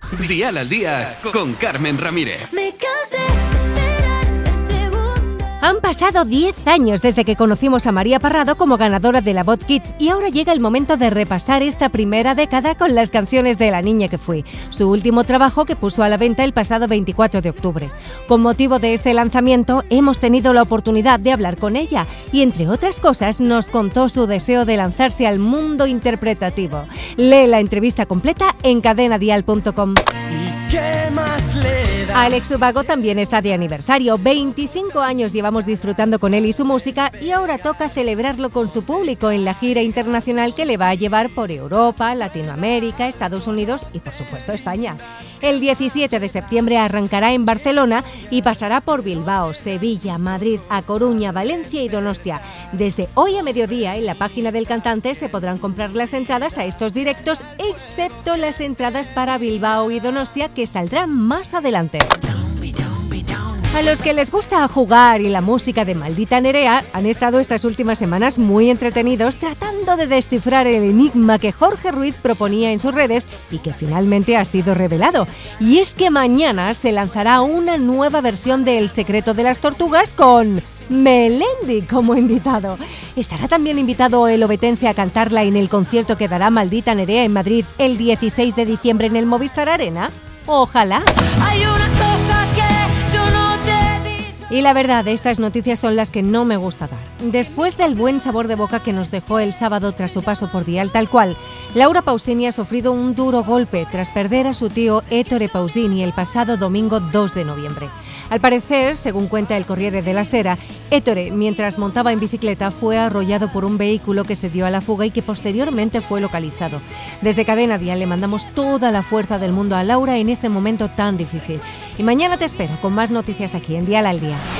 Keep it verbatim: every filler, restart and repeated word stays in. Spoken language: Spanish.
Dial al Día con Carmen Ramírez. Me cansé de esperar la segunda. Han pasado diez años desde que conocimos a María Parrado como ganadora de la Voz Kids y ahora llega el momento de repasar esta primera década con las canciones de La niña que fui, su último trabajo que puso a la venta el pasado veinticuatro de octubre. Con motivo de este lanzamiento hemos tenido la oportunidad de hablar con ella y, entre otras cosas, nos contó su deseo de lanzarse al mundo interpretativo. Lee la entrevista completa en cadena dial punto com. ¿Y qué más le da? Alex Ubago también está de aniversario. veinticinco años llevamos disfrutando con él y su música y ahora toca celebrarlo con su público en la gira internacional que le va a llevar por Europa, Latinoamérica, Estados Unidos y, por supuesto, España. El diecisiete de septiembre arrancará en Barcelona y pasará por Bilbao, Sevilla, Madrid, A Coruña, Valencia y Donostia. Desde hoy a mediodía en la página del cantante se podrán comprar las entradas a estos directos, excepto las entradas para Bilbao y Donostia, que saldrán más adelante. A los que les gusta jugar y la música de Maldita Nerea han estado estas últimas semanas muy entretenidos tratando de descifrar el enigma que Jorge Ruiz proponía en sus redes y que finalmente ha sido revelado. Y es que mañana se lanzará una nueva versión de El secreto de las tortugas con Melendi como invitado. ¿Estará también invitado el obetense a cantarla en el concierto que dará Maldita Nerea en Madrid el dieciséis de diciembre en el Movistar Arena? Ojalá. Hay una cosa que yo no te di. Y la verdad, estas noticias son las que no me gusta dar. Después del buen sabor de boca que nos dejó el sábado tras su paso por Dial Tal Cual, Laura Pausini ha sufrido un duro golpe tras perder a su tío Ettore Pausini el pasado domingo dos de noviembre. Al parecer, según cuenta el Corriere della Sera, Ettore, mientras montaba en bicicleta, fue arrollado por un vehículo que se dio a la fuga y que posteriormente fue localizado. Desde Cadena Dial le mandamos toda la fuerza del mundo a Laura en este momento tan difícil. Y mañana te espero con más noticias aquí en Dial al Día.